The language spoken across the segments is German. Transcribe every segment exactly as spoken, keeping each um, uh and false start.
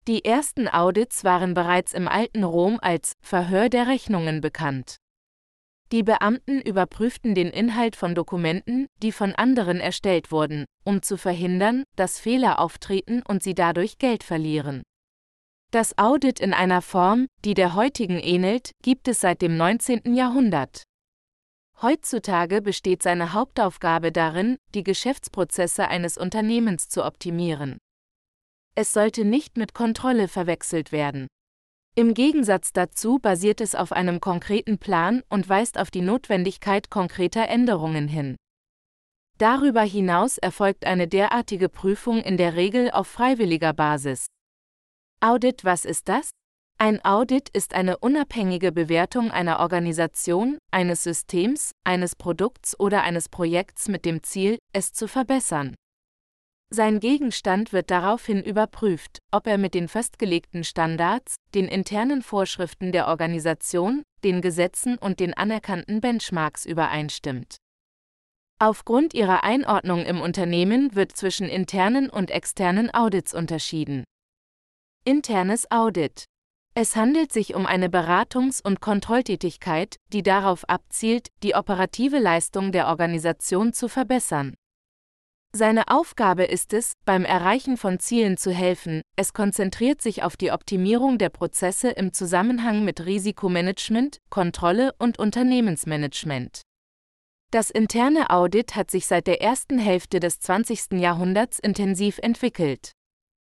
Die ersten Audits waren bereits im alten Rom als Verhör der Rechnungen bekannt. Die Beamten überprüften den Inhalt von Dokumenten, die von anderen erstellt wurden, um zu verhindern, dass Fehler auftreten und sie dadurch Geld verlieren. Das Audit in einer Form, die der heutigen ähnelt, gibt es seit dem neunzehnten Jahrhundert. Heutzutage besteht seine Hauptaufgabe darin, die Geschäftsprozesse eines Unternehmens zu optimieren. Es sollte nicht mit Kontrolle verwechselt werden. Im Gegensatz dazu basiert es auf einem konkreten Plan und weist auf die Notwendigkeit konkreter Änderungen hin. Darüber hinaus erfolgt eine derartige Prüfung in der Regel auf freiwilliger Basis. Audit, was ist das? Ein Audit ist eine unabhängige Bewertung einer Organisation, eines Systems, eines Produkts oder eines Projekts mit dem Ziel, es zu verbessern. Sein Gegenstand wird daraufhin überprüft, ob er mit den festgelegten Standards, den internen Vorschriften der Organisation, den Gesetzen und den anerkannten Benchmarks übereinstimmt. Aufgrund ihrer Einordnung im Unternehmen wird zwischen internen und externen Audits unterschieden. Internes Audit. Es handelt sich um eine Beratungs- und Kontrolltätigkeit, die darauf abzielt, die operative Leistung der Organisation zu verbessern. Seine Aufgabe ist es, beim Erreichen von Zielen zu helfen. Es konzentriert sich auf die Optimierung der Prozesse im Zusammenhang mit Risikomanagement, Kontrolle und Unternehmensmanagement. Das interne Audit hat sich seit der ersten Hälfte des zwanzigsten Jahrhunderts intensiv entwickelt.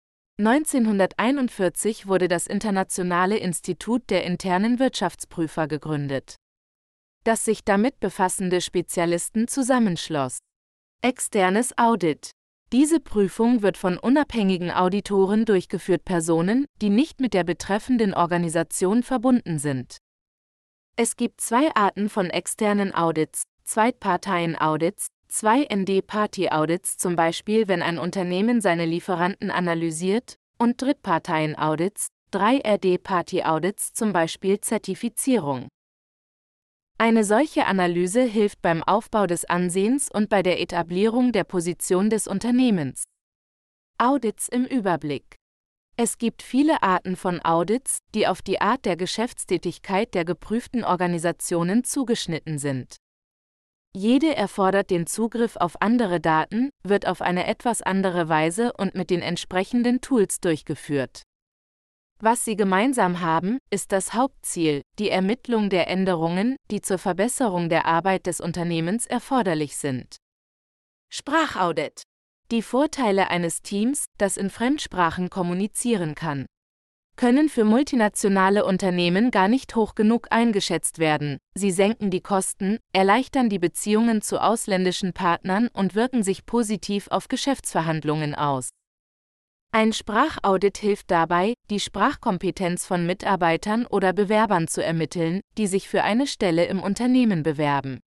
neunzehnhunderteinundvierzig wurde das Internationale Institut der internen Wirtschaftsprüfer gegründet, das sich damit befassende Spezialisten zusammenschloss. Externes Audit. Diese Prüfung wird von unabhängigen Auditoren durchgeführt, Personen, die nicht mit der betreffenden Organisation verbunden sind. Es gibt zwei Arten von externen Audits: Zweitparteien-Audits, zwei N D-Party-Audits, zum Beispiel wenn ein Unternehmen seine Lieferanten analysiert, und Drittparteien-Audits, drei R D-Party-Audits, zum Beispiel Zertifizierung. Eine solche Analyse hilft beim Aufbau des Ansehens und bei der Etablierung der Position des Unternehmens. Audits im Überblick. Es gibt viele Arten von Audits, die auf die Art der Geschäftstätigkeit der geprüften Organisationen zugeschnitten sind. Jede erfordert den Zugriff auf andere Daten, wird auf eine etwas andere Weise und mit den entsprechenden Tools durchgeführt. Was sie gemeinsam haben, ist das Hauptziel, die Ermittlung der Änderungen, die zur Verbesserung der Arbeit des Unternehmens erforderlich sind. Sprachaudit. Die Vorteile eines Teams, das in Fremdsprachen kommunizieren kann, können für multinationale Unternehmen gar nicht hoch genug eingeschätzt werden. Sie senken die Kosten, erleichtern die Beziehungen zu ausländischen Partnern und wirken sich positiv auf Geschäftsverhandlungen aus. Ein Sprachaudit hilft dabei, die Sprachkompetenz von Mitarbeitern oder Bewerbern zu ermitteln, die sich für eine Stelle im Unternehmen bewerben.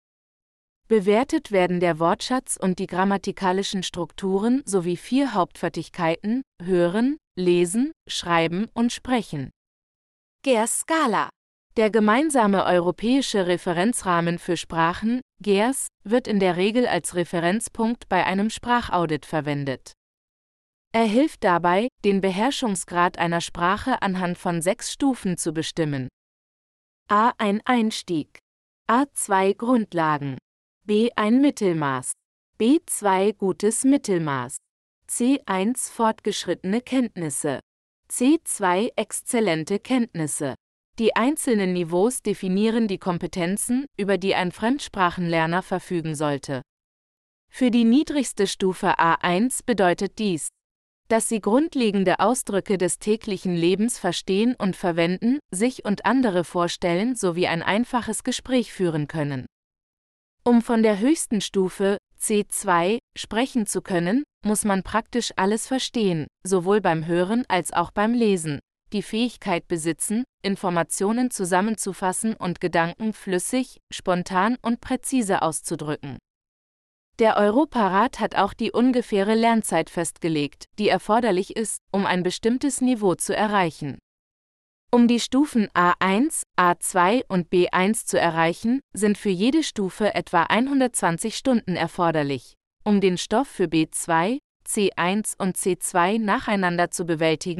Bewertet werden der Wortschatz und die grammatikalischen Strukturen sowie vier Hauptfertigkeiten: Hören, Lesen, Schreiben und Sprechen. G E R S-Skala. Der gemeinsame europäische Referenzrahmen für Sprachen, G E R S, wird in der Regel als Referenzpunkt bei einem Sprachaudit verwendet. Er hilft dabei, den Beherrschungsgrad einer Sprache anhand von sechs Stufen zu bestimmen. A ein Einstieg, A zwei Grundlagen, B ein Mittelmaß, B zwei gutes Mittelmaß, C eins fortgeschrittene Kenntnisse, C zwei exzellente Kenntnisse. Die einzelnen Niveaus definieren die Kompetenzen, über die ein Fremdsprachenlerner verfügen sollte. Für die niedrigste Stufe A eins bedeutet dies, dass sie grundlegende Ausdrücke des täglichen Lebens verstehen und verwenden, sich und andere vorstellen sowie ein einfaches Gespräch führen können. Um von der höchsten Stufe, C zwei, sprechen zu können, muss man praktisch alles verstehen, sowohl beim Hören als auch beim Lesen, die Fähigkeit besitzen, Informationen zusammenzufassen und Gedanken flüssig, spontan und präzise auszudrücken. Der Europarat hat auch die ungefähre Lernzeit festgelegt, die erforderlich ist, um ein bestimmtes Niveau zu erreichen. Um die Stufen A eins, A zwei und B eins zu erreichen, sind für jede Stufe etwa hundertzwanzig Stunden erforderlich. Um den Stoff für B zwei, C eins und C zwei nacheinander zu bewältigen,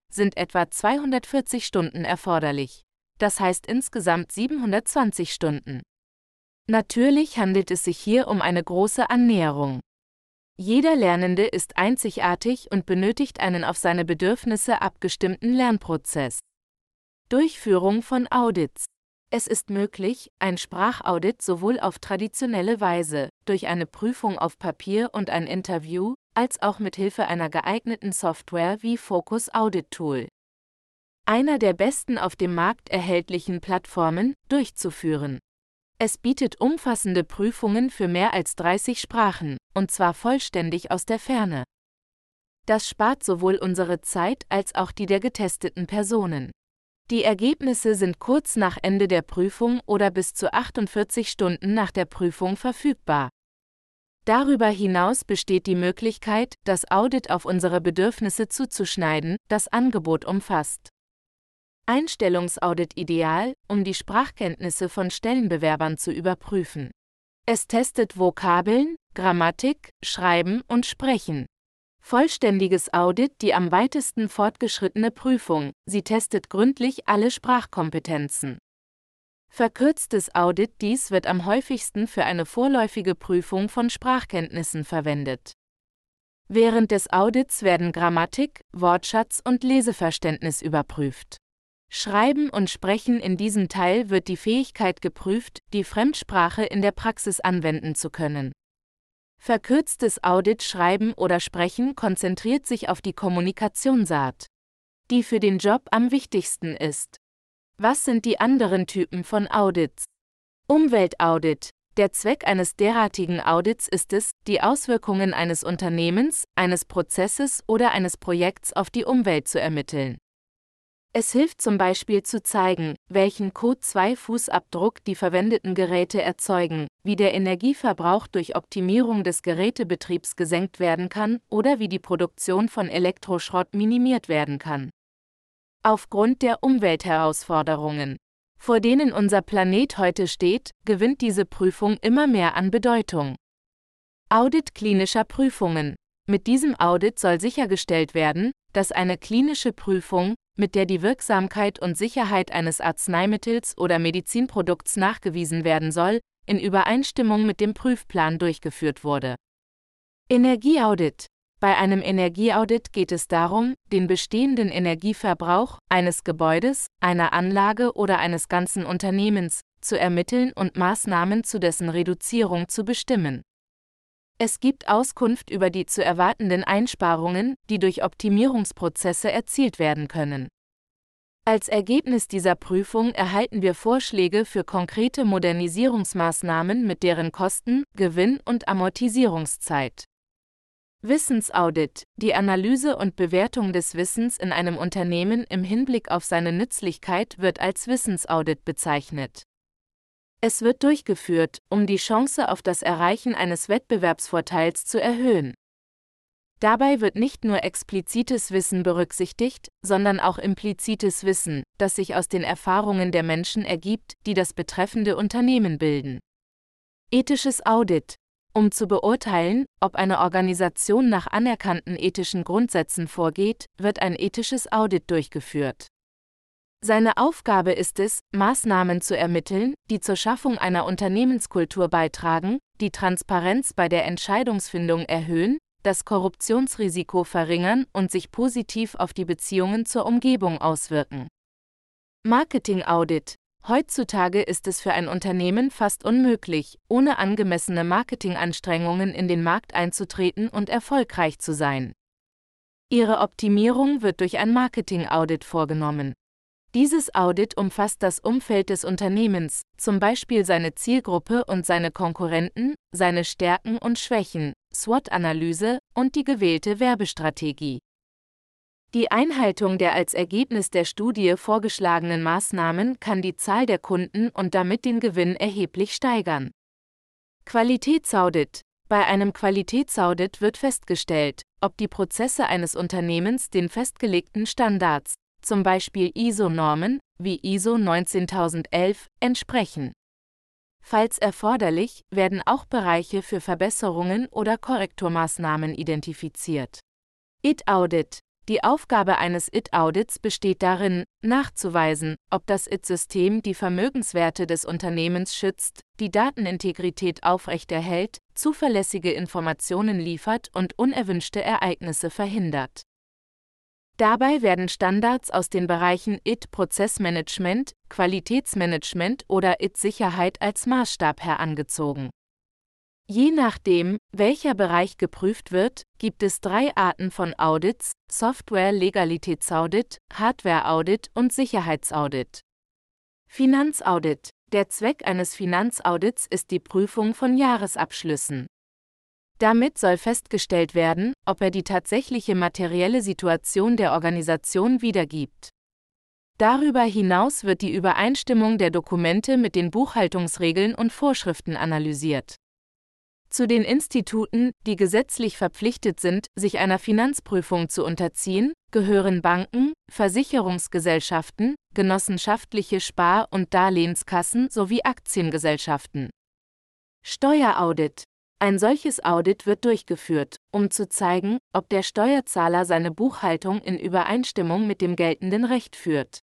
sind etwa zweihundertvierzig Stunden erforderlich. Das heißt insgesamt siebenhundertzwanzig Stunden. Natürlich handelt es sich hier um eine große Annäherung. Jeder Lernende ist einzigartig und benötigt einen auf seine Bedürfnisse abgestimmten Lernprozess. Durchführung von Audits. Es ist möglich, ein Sprachaudit sowohl auf traditionelle Weise, durch eine Prüfung auf Papier und ein Interview, als auch mit Hilfe einer geeigneten Software wie Focus Audit Tool, einer der besten auf dem Markt erhältlichen Plattformen, durchzuführen. Es bietet umfassende Prüfungen für mehr als dreißig Sprachen, und zwar vollständig aus der Ferne. Das spart sowohl unsere Zeit als auch die der getesteten Personen. Die Ergebnisse sind kurz nach Ende der Prüfung oder bis zu achtundvierzig Stunden nach der Prüfung verfügbar. Darüber hinaus besteht die Möglichkeit, das Audit auf unsere Bedürfnisse zuzuschneiden, das Angebot umfasst. Einstellungsaudit ideal, um die Sprachkenntnisse von Stellenbewerbern zu überprüfen. Es testet Vokabeln, Grammatik, Schreiben und Sprechen. Vollständiges Audit, die am weitesten fortgeschrittene Prüfung, sie testet gründlich alle Sprachkompetenzen. Verkürztes Audit, dies wird am häufigsten für eine vorläufige Prüfung von Sprachkenntnissen verwendet. Während des Audits werden Grammatik, Wortschatz und Leseverständnis überprüft. Schreiben und Sprechen in diesem Teil wird die Fähigkeit geprüft, die Fremdsprache in der Praxis anwenden zu können. Verkürztes Audit Schreiben oder Sprechen konzentriert sich auf die Kommunikationsart, die für den Job am wichtigsten ist. Was sind die anderen Typen von Audits? Umweltaudit. Der Zweck eines derartigen Audits ist es, die Auswirkungen eines Unternehmens, eines Prozesses oder eines Projekts auf die Umwelt zu ermitteln. Es hilft zum Beispiel zu zeigen, welchen Co zwei Fußabdruck die verwendeten Geräte erzeugen, wie der Energieverbrauch durch Optimierung des Gerätebetriebs gesenkt werden kann oder wie die Produktion von Elektroschrott minimiert werden kann. Aufgrund der Umweltherausforderungen, vor denen unser Planet heute steht, gewinnt diese Prüfung immer mehr an Bedeutung. Audit klinischer Prüfungen. Mit diesem Audit soll sichergestellt werden, dass eine klinische Prüfung, mit der die Wirksamkeit und Sicherheit eines Arzneimittels oder Medizinprodukts nachgewiesen werden soll, in Übereinstimmung mit dem Prüfplan durchgeführt wurde. Energieaudit. Bei einem Energieaudit geht es darum, den bestehenden Energieverbrauch eines Gebäudes, einer Anlage oder eines ganzen Unternehmens zu ermitteln und Maßnahmen zu dessen Reduzierung zu bestimmen. Es gibt Auskunft über die zu erwartenden Einsparungen, die durch Optimierungsprozesse erzielt werden können. Als Ergebnis dieser Prüfung erhalten wir Vorschläge für konkrete Modernisierungsmaßnahmen mit deren Kosten, Gewinn und Amortisierungszeit. Wissensaudit. Die Analyse und Bewertung des Wissens in einem Unternehmen im Hinblick auf seine Nützlichkeit wird als Wissensaudit bezeichnet. Es wird durchgeführt, um die Chance auf das Erreichen eines Wettbewerbsvorteils zu erhöhen. Dabei wird nicht nur explizites Wissen berücksichtigt, sondern auch implizites Wissen, das sich aus den Erfahrungen der Menschen ergibt, die das betreffende Unternehmen bilden. Ethisches Audit. Um zu beurteilen, ob eine Organisation nach anerkannten ethischen Grundsätzen vorgeht, wird ein ethisches Audit durchgeführt. Seine Aufgabe ist es, Maßnahmen zu ermitteln, die zur Schaffung einer Unternehmenskultur beitragen, die Transparenz bei der Entscheidungsfindung erhöhen, das Korruptionsrisiko verringern und sich positiv auf die Beziehungen zur Umgebung auswirken. Marketing-Audit. Heutzutage ist es für ein Unternehmen fast unmöglich, ohne angemessene Marketinganstrengungen in den Markt einzutreten und erfolgreich zu sein. Ihre Optimierung wird durch ein Marketing-Audit vorgenommen. Dieses Audit umfasst das Umfeld des Unternehmens, zum Beispiel seine Zielgruppe und seine Konkurrenten, seine Stärken und Schwächen, SWOT-Analyse und die gewählte Werbestrategie. Die Einhaltung der als Ergebnis der Studie vorgeschlagenen Maßnahmen kann die Zahl der Kunden und damit den Gewinn erheblich steigern. Qualitätsaudit. Bei einem Qualitätsaudit wird festgestellt, ob die Prozesse eines Unternehmens den festgelegten Standards, zum Beispiel I S O-Normen, wie I S O neunzehntausendelf, entsprechen. Falls erforderlich, werden auch Bereiche für Verbesserungen oder Korrekturmaßnahmen identifiziert. I T-Audit. Die Aufgabe eines I T-Audits besteht darin, nachzuweisen, ob das I T-System die Vermögenswerte des Unternehmens schützt, die Datenintegrität aufrechterhält, zuverlässige Informationen liefert und unerwünschte Ereignisse verhindert. Dabei werden Standards aus den Bereichen I T-Prozessmanagement, Qualitätsmanagement oder I T-Sicherheit als Maßstab herangezogen. Je nachdem, welcher Bereich geprüft wird, gibt es drei Arten von Audits: Software-Legalitätsaudit, Hardware-Audit und Sicherheitsaudit. Finanzaudit. Der Zweck eines Finanzaudits ist die Prüfung von Jahresabschlüssen. Damit soll festgestellt werden, ob er die tatsächliche materielle Situation der Organisation wiedergibt. Darüber hinaus wird die Übereinstimmung der Dokumente mit den Buchhaltungsregeln und Vorschriften analysiert. Zu den Instituten, die gesetzlich verpflichtet sind, sich einer Finanzprüfung zu unterziehen, gehören Banken, Versicherungsgesellschaften, genossenschaftliche Spar- und Darlehenskassen sowie Aktiengesellschaften. Steueraudit. Ein solches Audit wird durchgeführt, um zu zeigen, ob der Steuerzahler seine Buchhaltung in Übereinstimmung mit dem geltenden Recht führt.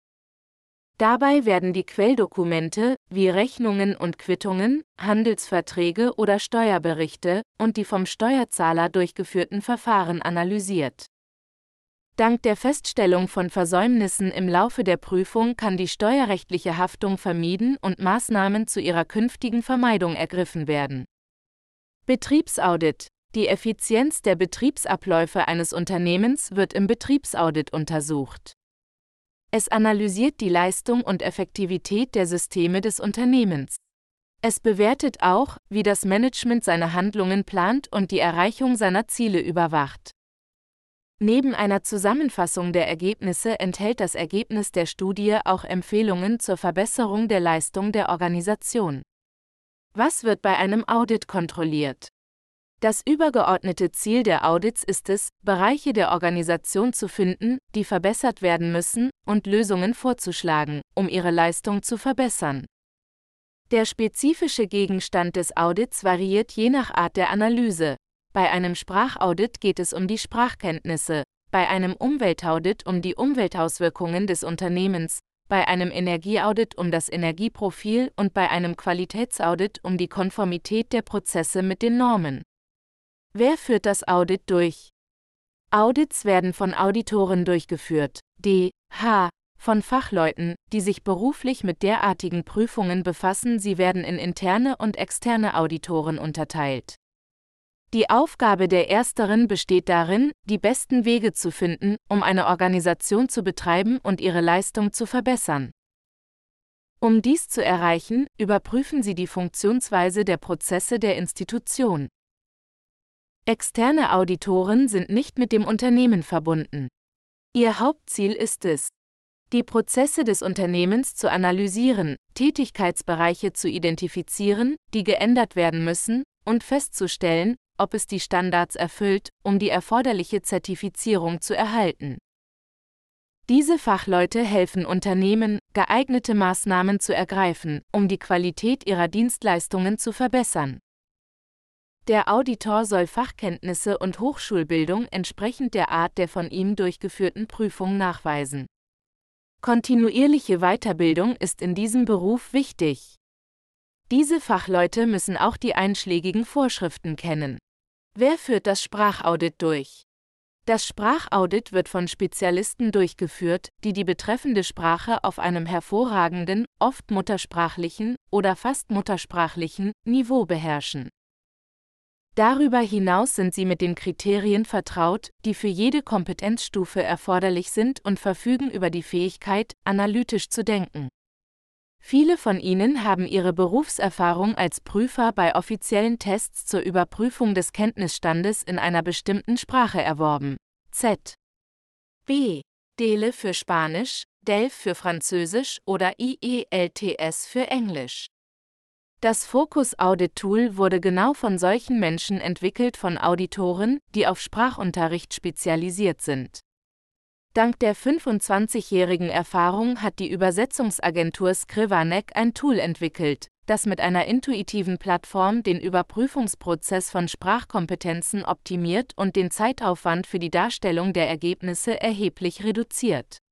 Dabei werden die Quelldokumente, wie Rechnungen und Quittungen, Handelsverträge oder Steuerberichte, und die vom Steuerzahler durchgeführten Verfahren analysiert. Dank der Feststellung von Versäumnissen im Laufe der Prüfung kann die steuerrechtliche Haftung vermieden und Maßnahmen zu ihrer künftigen Vermeidung ergriffen werden. Betriebsaudit. Die Effizienz der Betriebsabläufe eines Unternehmens wird im Betriebsaudit untersucht. Es analysiert die Leistung und Effektivität der Systeme des Unternehmens. Es bewertet auch, wie das Management seine Handlungen plant und die Erreichung seiner Ziele überwacht. Neben einer Zusammenfassung der Ergebnisse enthält das Ergebnis der Studie auch Empfehlungen zur Verbesserung der Leistung der Organisation. Was wird bei einem Audit kontrolliert? Das übergeordnete Ziel der Audits ist es, Bereiche der Organisation zu finden, die verbessert werden müssen, und Lösungen vorzuschlagen, um ihre Leistung zu verbessern. Der spezifische Gegenstand des Audits variiert je nach Art der Analyse. Bei einem Sprachaudit geht es um die Sprachkenntnisse, bei einem Umweltaudit um die Umweltauswirkungen des Unternehmens, bei einem Energieaudit um das Energieprofil und bei einem Qualitätsaudit um die Konformität der Prozesse mit den Normen. Wer führt das Audit durch? Audits werden von Auditoren durchgeführt, d h von Fachleuten, die sich beruflich mit derartigen Prüfungen befassen. Sie werden in interne und externe Auditoren unterteilt. Die Aufgabe der Ersteren besteht darin, die besten Wege zu finden, um eine Organisation zu betreiben und ihre Leistung zu verbessern. Um dies zu erreichen, überprüfen sie die Funktionsweise der Prozesse der Institution. Externe Auditoren sind nicht mit dem Unternehmen verbunden. Ihr Hauptziel ist es, die Prozesse des Unternehmens zu analysieren, Tätigkeitsbereiche zu identifizieren, die geändert werden müssen, und festzustellen, ob es die Standards erfüllt, um die erforderliche Zertifizierung zu erhalten. Diese Fachleute helfen Unternehmen, geeignete Maßnahmen zu ergreifen, um die Qualität ihrer Dienstleistungen zu verbessern. Der Auditor soll Fachkenntnisse und Hochschulbildung entsprechend der Art der von ihm durchgeführten Prüfung nachweisen. Kontinuierliche Weiterbildung ist in diesem Beruf wichtig. Diese Fachleute müssen auch die einschlägigen Vorschriften kennen. Wer führt das Sprachaudit durch? Das Sprachaudit wird von Spezialisten durchgeführt, die die betreffende Sprache auf einem hervorragenden, oft muttersprachlichen oder fast muttersprachlichen Niveau beherrschen. Darüber hinaus sind sie mit den Kriterien vertraut, die für jede Kompetenzstufe erforderlich sind, und verfügen über die Fähigkeit, analytisch zu denken. Viele von ihnen haben ihre Berufserfahrung als Prüfer bei offiziellen Tests zur Überprüfung des Kenntnisstandes in einer bestimmten Sprache erworben. Z. B. DELE für Spanisch, D E L F für Französisch oder I E L T S für Englisch. Das Focus Audit Tool wurde genau von solchen Menschen entwickelt, von Auditoren, die auf Sprachunterricht spezialisiert sind. Dank der fünfundzwanzigjährigen Erfahrung hat die Übersetzungsagentur Scrivanek ein Tool entwickelt, das mit einer intuitiven Plattform den Überprüfungsprozess von Sprachkompetenzen optimiert und den Zeitaufwand für die Darstellung der Ergebnisse erheblich reduziert.